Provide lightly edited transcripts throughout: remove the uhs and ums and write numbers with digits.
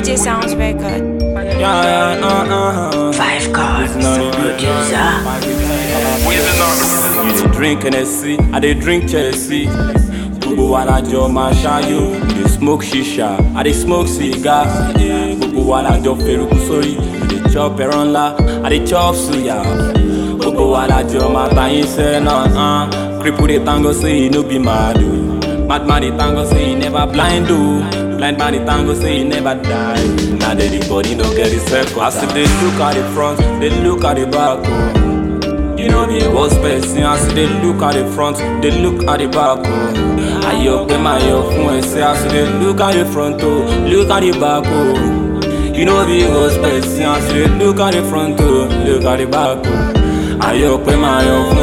DJ sounds very good. Five cards, producer. You dey drink Hennessy, I dey drink Chelsea. Gbogbo wa la jọ máa ṣáyò. You dey smoke shisha, I dey smoke cigar. Gbogbo wa la jọ feruku sórí. You dey chop ẹran ńlá, I dey chop suya. Gbogbo wa la jọ máa tayín sẹ́ náà. Cripple dey tango say he no be mad o. Mad man dey tango say he never blind o. Blind man dey tango say he never die. Now that the body no get the second. As they look at the front, they look at the back o. You know the worst person. As they look at the front, they look at the back o. Ayọ̀ pé máa yọ fún ẹsẹ̀. As they look at the front o, look at the back o. You know the worst person. As they look at the front o, look at the back o. Ayọ̀ pé máa yọ fún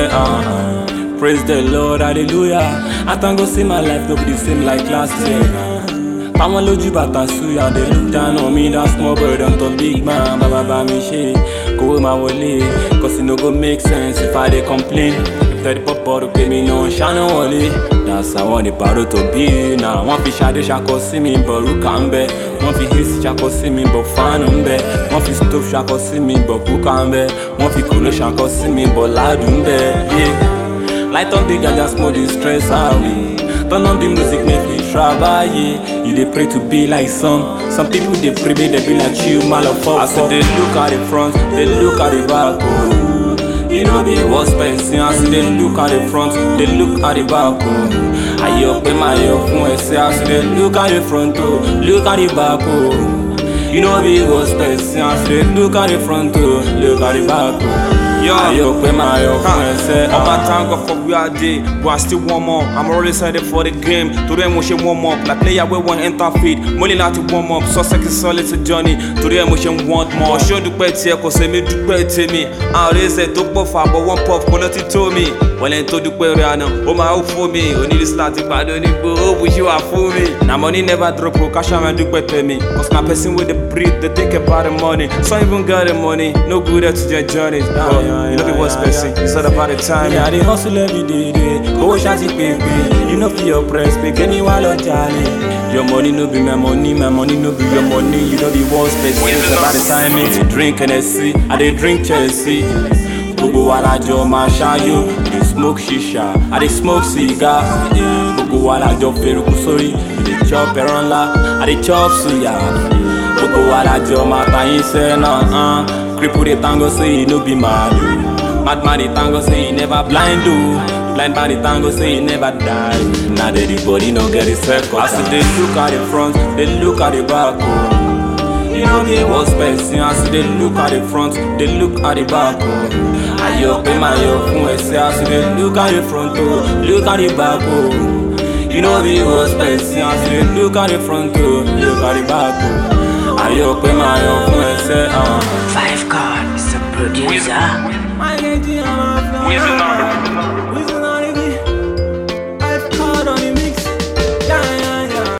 ẹsẹ̀. Praise the Lord, hallelujah. I thank God see my life no be the same like last year. Àwọn lójú bàtà suya, they look down on me, that small bird on top big man. Baba bá mi ṣe, kówó máa wọlé, cause it no go make sense if I dey complain. If tẹ́lẹ̀ pọ́pọ́ rò pé mi náà ṣáná wọlé. That's àwọn ní pàrọ̀ tó bí náà. Wọ́n fi ṣadé ṣakọ sí mi, bọ̀ rúkà ń bẹ. Wọ́n fi hísì ṣakọ sí mi, bọ̀ fánù ń bẹ. Wọ́n fi stove ṣakọ sí mi, bọ̀ kúkà ń bẹ. Wọ́n fi kòló ṣakọ sí mi, bọ̀ ládùn ń bẹ. Light on the ganja, smoke the stress away. Turn on the music, make me travel, yeah. You dey pray to be like some people they pray, they be like you, motherfucker. As they look at the front, they look at the back, oh. You know the worst person. As they look at the front, they look at the back, oh. Ayọ̀ pé máa yọ fún ẹsẹ̀. As they look at the front, oh, look at the back, oh. You know the worst person. As they look at the front, oh, look at the back, oh. Ayọ̀ pé máa yọ fún ẹsẹ̀. On my thank God for where I did, but I still warm up. I'm already excited for the game. Today mo ṣe warm up, like player wey wan enter field. Mo ní láti warm up, success is solid to journey. Today mo ṣe want more. Ṣé o dúpẹ́ tiẹ̀ kò sẹ́mi dúpẹ́ tèmi? Àwọn ọ̀rẹ́sẹ̀ tó pọ̀ fà bọ̀ one puff kò lọ ti tó mi. Wọ́n lẹ́yìn tó dúpẹ́ rẹ̀ àná, ó máa ó fún mi. Onílùsí láti pàdé onígbò, ó bù ṣí wà fún mi. Na money never drop o, káṣá máa dúpẹ́ tèmi. Cause na person wey dey breathe, dey think about the money. Some even got the money, no good at their journey. But you know be what's best. It's all about the time. Yeah, they hustle every day. Go shawty baby. You know for your press, make anyone on Charlie. Your money no be my money no be your money. You know the worst best. It's about the time. I dey drink Hennessy, I dey drink Chelsea. Gbogbo wa la jọ máa ṣáyò. You dey smoke shisha, I dey smoke cigar. Gbogbo wa la jọ feruku sórí. You dey chop ẹran ńlá, I dey chop suya. Gbogbo wa la jọ máa tayín sẹ́ náà. Cripple dey tango say he no be mad o. Mad man dey tango say he never blind o. Blind man dey tango say he never die. Now that the body no get the second. As they look at the front, they look at the back o. You know the worst person. As they look at the front, they look at the back o. Ayọ̀ pé máa yọ fún ẹsẹ̀. As they look at the front o, look at the back o. You know the worst person. As they look at the front o, look at the back o. Ayọ̀ pé máa yọ fún ẹsẹ̀. Five cards, producer. My lady, I'm a